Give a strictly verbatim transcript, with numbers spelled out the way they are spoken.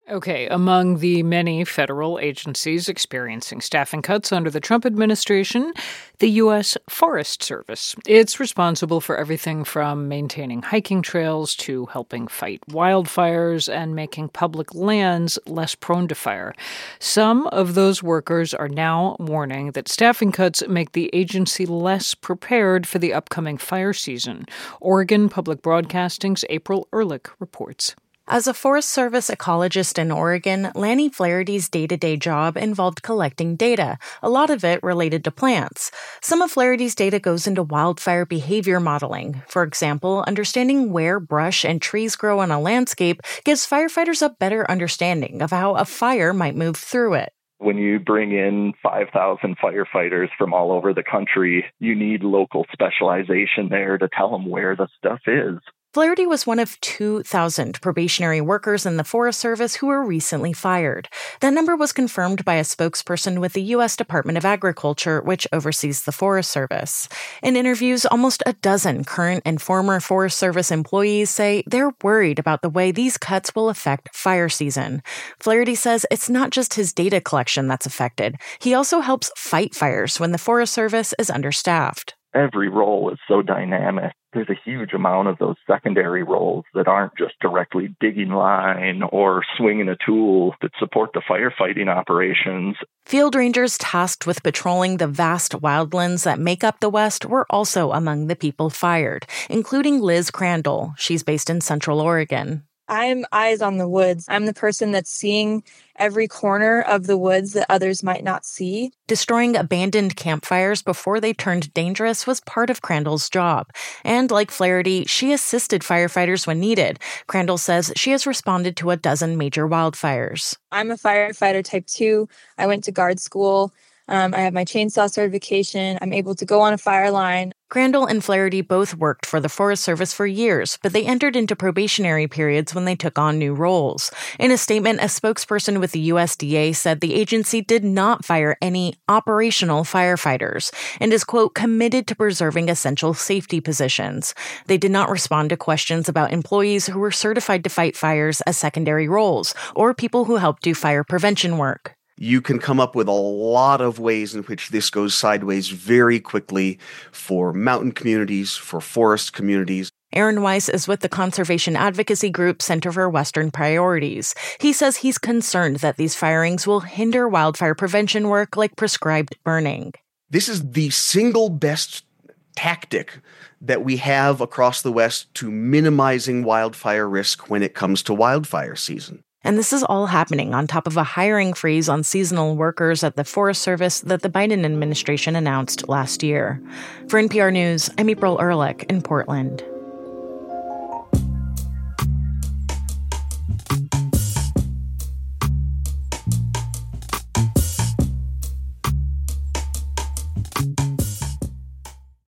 Okay, among the many federal agencies experiencing staffing cuts under the Trump administration, the U S Forest Service. It's responsible for everything from maintaining hiking trails to helping fight wildfires and making public lands less prone to fire. Some of those workers are now warning that staffing cuts make the agency less prepared for the upcoming fire season. Oregon Public Broadcasting's April Ehrlich reports. As a Forest Service ecologist in Oregon, Lanny Flaherty's day-to-day job involved collecting data, a lot of it related to plants. Some of Flaherty's data goes into wildfire behavior modeling. For example, understanding where brush and trees grow on a landscape gives firefighters a better understanding of how a fire might move through it. When you bring in five thousand firefighters from all over the country, you need local specialization there to tell them where the stuff is. Flaherty was one of two thousand probationary workers in the Forest Service who were recently fired. That number was confirmed by a spokesperson with the U S Department of Agriculture, which oversees the Forest Service. In interviews, almost a dozen current and former Forest Service employees say they're worried about the way these cuts will affect fire season. Flaherty says it's not just his data collection that's affected. He also helps fight fires when the Forest Service is understaffed. Every role is so dynamic. There's a huge amount of those secondary roles that aren't just directly digging line or swinging a tool that support the firefighting operations. Field rangers tasked with patrolling the vast wildlands that make up the West were also among the people fired, including Liz Crandall. She's based in Central Oregon. I'm eyes on the woods. I'm the person that's seeing every corner of the woods that others might not see. Destroying abandoned campfires before they turned dangerous was part of Crandall's job. And like Flaherty, she assisted firefighters when needed. Crandall says she has responded to a dozen major wildfires. I'm a firefighter type two. I went to guard school. Um, I have my chainsaw certification. I'm able to go on a fire line. Crandall and Flaherty both worked for the Forest Service for years, but they entered into probationary periods when they took on new roles. In a statement, a spokesperson with the U S D A said the agency did not fire any operational firefighters and is, quote, committed to preserving essential safety positions. They did not respond to questions about employees who were certified to fight fires as secondary roles or people who helped do fire prevention work. You can come up with a lot of ways in which this goes sideways very quickly for mountain communities, for forest communities. Aaron Weiss is with the conservation advocacy group Center for Western Priorities. He says he's concerned that these firings will hinder wildfire prevention work like prescribed burning. This is the single best tactic that we have across the West to minimizing wildfire risk when it comes to wildfire season. And this is all happening on top of a hiring freeze on seasonal workers at the Forest Service that the Biden administration announced last year. For N P R News, I'm April Ehrlich in Portland.